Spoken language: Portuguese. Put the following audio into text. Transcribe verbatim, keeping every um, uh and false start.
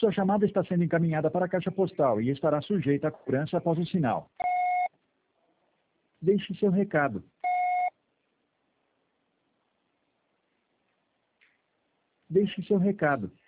Sua chamada está sendo encaminhada para a caixa postal e estará sujeita a cobrança após o sinal. Deixe seu recado. Deixe seu recado.